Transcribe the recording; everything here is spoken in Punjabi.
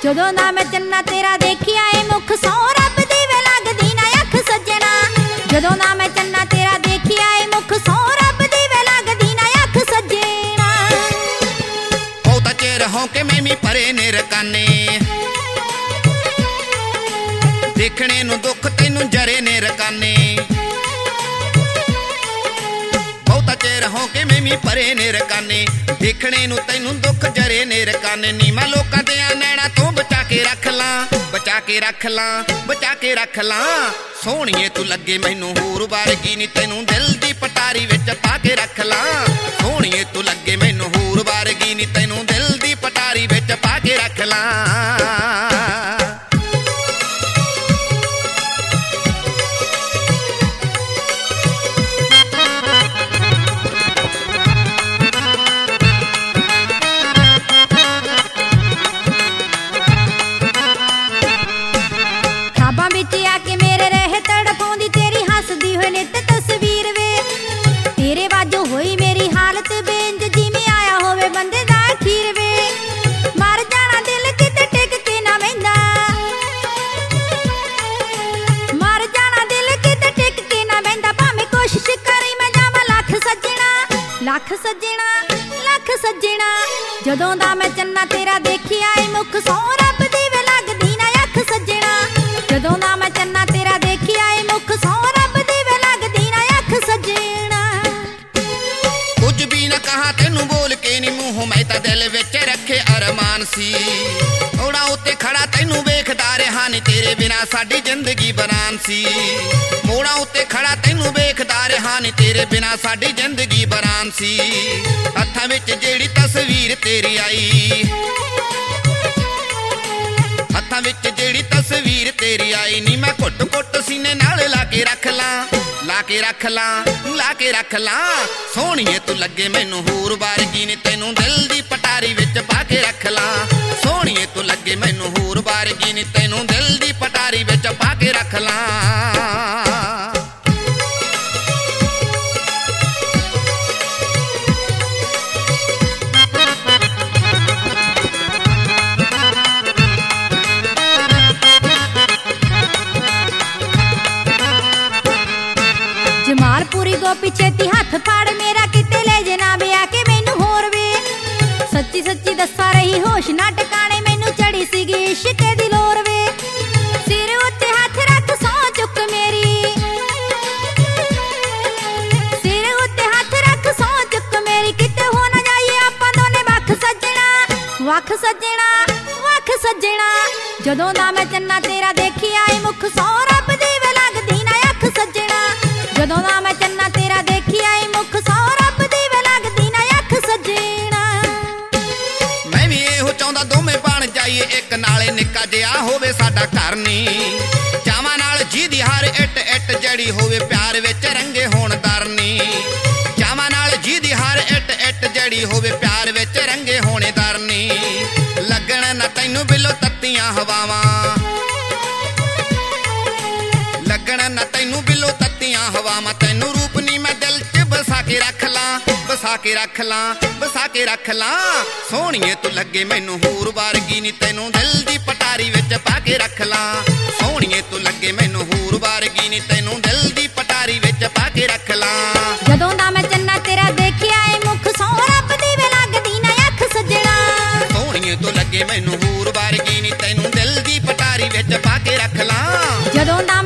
ਜਦੋਂ ਦਾ ਮੈਂ ਚੰਨਾ ਤੇਰਾ ਦੇਖਿਆ ਏ ਮੁਖ ਸੌ ਰੱਬ ਦੀ ਵੇ ਲੱਗਦੀ ਨਾ ਅੱਖ ਸੱਜਣਾ। ਜਦੋਂ ਦਾ ਮੈਂ ਚੰਨਾ ਤੇਰਾ ਦੇਖਿਆ ਏ ਮੁਖ ਸੌ ਰੱਬ ਦੀ ਵੇ ਲੱਗਦੀ ਨਾ ਅੱਖ ਸੱਜਣਾ। ਬਹੁਤਾ ਚਿਰ ਹੋ ਕੇ ਮੈਂ ਵੀ ਪਰੇ ਨੇ ਰਕਾਨੇ, ਦੇਖਣੇ ਨੂੰ ਦੁੱਖ ਤੈਨੂੰ ਜਰੇ ਨੇ ਰਕਾਨੇ। ਬਹੁਤਾ ਚਿਰ ਹੋ ਕੇ ਮੈਂ ਵੀ ਪਰੇ ਨੇ ਰਕਾਨੇ, ਦੇਖਣੇ ਨੂੰ ਤੈਨੂੰ ਦੁੱਖ ਜਰੇ ਨੇ ਰਕਾਨੇ। ਨੀ ਮੈਂ ਲੋਕਾਂ ਦੇ ਨੈਣਾ ਤੋਂ ਬਚਾ ਕੇ ਰੱਖ ਲਾਂ, ਬਚਾ ਕੇ ਰੱਖ ਲਾਂ, ਬਚਾ ਕੇ ਰੱਖ ਲਾਂ। ਸੋਹਣੀਏ ਤੂੰ ਲੱਗੇ ਮੈਨੂੰ ਹੋਰ ਵਰਗੀ ਨੀ, ਤੈਨੂੰ ਦਿਲ ਦੀ ਪਟਾਰੀ ਵਿੱਚ ਪਾ ਕੇ ਰੱਖ ਲਾਂ। ਸੋਹਣੀਏ ਤੂੰ ਲੱਗੇ ਮੈਨੂੰ ਹੋਰ ਵਰਗੀ ਨੀ, ਤੈਨੂੰ ਦਿਲ ਦੀ ਪਟਾਰੀ ਵਿੱਚ ਪਾ ਕੇ ਰੱਖ ਲਾਂ। ਲੱਖ ਸੱਜਣਾ, ਲੱਖ ਸੱਜਣਾ। ਜਦੋਂ ਦਾ ਮੈਂ ਚੰਨਾ ਤੇਰਾ ਦੇਖਿਆ ਏ ਮੁਖ ਸੌ ਰੱਬ ਦੀ ਵੇ ਲੱਗਦੀ ਨਾ ਅੱਖ ਸੱਜਣਾ। ਜਦੋਂ ਦਾ ਮੈਂ ਚੰਨਾ ਤੇਰਾ ਦੇਖਿਆ ਏ ਮੁਖ ਸੌ ਰੱਬ ਦੀ ਵੇ ਲੱਗਦੀ ਨਾ ਅੱਖ ਸੱਜਣਾ। ਕੁਝ ਵੀ ਨਾ ਕਹਾ ਤੈਨੂੰ ਬੋਲ ਕੇ ਨੀ ਮੂੰਹੋਂ, ਮੈਂ ਤਾਂ ਦਿਲ ਵਿੱਚ ਰੱਖੇ ਅਰਮਾਨ ਸੀ। ਥੋੜਾ ਉੱਤੇ ਖੜਾ ਤੈਨੂੰ ਵੇਖਦਾ ਰਿਹਾ ਨੀ, ਤੇਰੇ ਬਿਨਾ ਸਾਡੀ ਜ਼ਿੰਦਗੀ ਬਰਾਨ ਸੀ। ਮੋੜਾ ਉੱਤੇ ਖੜਾ ਤੈਨੂੰ ਵੇਖਦਾ ਰਿਹਾ ਨੀ, ਤੇਰੇ ਬਿਨਾ ਸਾਡੀ ਜ਼ਿੰਦਗੀ ਬਰਾਨ ਸੀ। ਹੱਥਾਂ ਵਿੱਚ ਜਿਹੜੀ ਤਸਵੀਰ ਤੇਰੀ ਆਈ, ਹੱਥਾਂ ਵਿੱਚ ਜਿਹੜੀ ਤਸਵੀਰ ਤੇਰੀ ਆਈ ਨੀ, ਮੈਂ ਘੁੱਟ ਘੁੱਟ ਸੀਨੇ ਨਾਲ ਲਾ ਕੇ ਰੱਖ ਲਾਂ, ਲਾ ਕੇ ਰੱਖ ਲਾਂ, ਲਾ ਕੇ ਰੱਖ ਲਾਂ। ਸੋਹਣੀਏ ਤੂੰ ਲੱਗੇ ਮੈਨੂੰ ਹੋਰ ਵਰਗੀ ਨੀ, ਤੈਨੂੰ ਦਿਲ ਦੀ ਪਟਾਰੀ ਵਿੱਚ ਪਾ ਕੇ ਰੱਖ ਲਾਂ। ਸੋਹਣੀਏ ਤੂੰ ਲੱਗੇ ਮੈਨੂੰ ਹੋਰ ਵਰਗੀ ਨੀ, ਤੈਨੂੰ ਦਿਲ ਦੀ ਪਟਾਰੀ ਵਿੱਚ ਪਾ ਕੇ ਰੱਖ ਲਾਂ। ਜਮਾਲਪੁਰੀ ਗੋਪੀ ਛੇਤੀ ਹੱਥ ਫੜ ਮੇਰਾ, ਕਿਤੇ ਲੈ ਜੇ ਨਾ ਵਿਆਹ ਕੇ ਮੈਨੂੰ ਹੋਰ ਵੇ। ਸੱਚੀ ਸੱਚੀ ਦੱਸਾਂ ਰਹੀ ਹੋਸ਼ ਨਾ ਟਿਕਾਣੇ, ਮੈਨੂੰ ਚੜੀ ਸੀਗੀ ਇਸ਼ਕ ਦੀ ਲੋਰ ਵੇ। ਸਿਰ ਉੱਤੇ ਹੱਥ ਰੱਖ ਸਹੁੰ ਚੁੱਕ ਮੇਰੀ, ਸਿਰ ਉੱਤੇ ਹੱਥ ਰੱਖ ਸਹੁੰ ਚੁੱਕ ਮੇਰੀ, ਕਿਤੇ ਹੋ ਨਾ ਜਾਈਏ ਆਪਾਂ ਦੋਨੇ ਵੱਖ ਸੱਜਣਾ, ਵੱਖ ਸੱਜਣਾ, ਵੱਖ ਸੱਜਣਾ। ਜਦੋਂ ਦਾ ਮੈਂ ਚੰਨਾ ਤੇਰਾ ਦੇਖਿਆ ਏ ਮੁਖ ਸੌ ਰੱਬ ਦੀ ਵੇ ਲੱਗਦੀ ਨਾ ਅੱਖ ਸੱਜਣਾ। ਜਦੋਂ ਦਾ ਮੈਂ ਚੰਨਾ ਤੇਰਾ ਦੇਖਿਆ ਏ ਮੁਖ ਸੌ ਰੱਬ ਦੀ ਵੇ ਲੱਗਦੀ ਨਾ ਅੱਖ ਸੱਜਣਾ। ਮੈਂ ਵੀ ਇਹੋ ਚਾਹੁੰਦਾ ਦੋਵੇਂ ਬਣ ਜਾਈਏ ਇੱਕ, ਨਾਲੇ ਨਿੱਕਾ ਜਿਹਾ ਹੋਵੇ ਸਾਡਾ ਘਰ ਨੀ। ਚਾਵਾਂ ਨਾਲ ਜਿਹਦੀ ਹਰ ਇੱਟ ਇੱਟ ਜੜੀ ਹੋਵੇ, ਪਿਆਰ ਵਿੱਚ ਰੰਗੇ ਹੋਣ ਦਰਨੀ। ਚਾਵਾਂ ਨਾਲ ਜਿਹਦੀ ਹਰ ਇੱਟ ਇੱਟ ਜੜੀ ਹੋਵੇ, ਪਿਆਰ ਵਿੱਚ ਰੰਗੇ ਹੋਣੇ ਦਰਨੀ। ਲੱਗਣ ਨਾ ਤੈਨੂੰ ਬਿੱਲੋ ਤੱਤੀਆਂ ਹਵਾਵਾਂ, ਲੱਗਣ ਨਾ ਤੈਨੂੰ ਬਿੱਲੋ ਤੱਤੀਆਂ ਹਵਾਵਾਂ। ਤੈਨੂੰ ਰੂਪ ਨੀ ਮੈਂ ਦਿਲ 'ਚ ਬਸਾ ਕੇ ਰੱਖ ਲਾਂ, ਬਸਾ ਕੇ ਰੱਖ ਲਾਂ, ਬਸਾ ਕੇ ਰੱਖ ਲਾਂ। ਸੋਹਣੀਏ ਤੂੰ ਲੱਗੇ ਮੈਨੂੰ ਹੋਰ ਵਰਗੀ ਨੀ, ਤੈਨੂੰ ਦਿਲ ਦੀ ਪਟਾਰੀ ਵਿੱਚ ਪਾ ਕੇ ਰੱਖ ਲਾਂ। ਸੋਹਣੀਏ ਤੂੰ ਲੱਗੇ ਮੈਨੂੰ ਹੋਰ ਵਰਗੀ ਨੀ, ਤੈਨੂੰ ਦਿਲ ਦੀ ਪਟਾਰੀ ਵਿੱਚ ਪਾ ਕੇ ਰੱਖ ਲਾਂ। ਜਦੋਂ ਦਾ ਮੈਂ ਚੰਨਾ ਤੇਰਾ ਦੇਖਿਆ ਏ ਮੁਖ ਸੌ ਰੱਬ ਦੀ ਵੇ ਲੱਗਦੀ ਨਾ ਅੱਖ ਸੱਜਣਾ। ਸੋਹਣੀਏ ਤੂੰ ਲੱਗੇ ਮੈਨੂੰ ਹੋਰ ਵਰਗੀ ਨੀ, ਤੈਨੂੰ ਦਿਲ ਦੀ ਪਟਾਰੀ ਵਿੱਚ ਪਾ ਕੇ ਰੱਖ ਲਾਂ। ਜਦੋਂ ਦਾ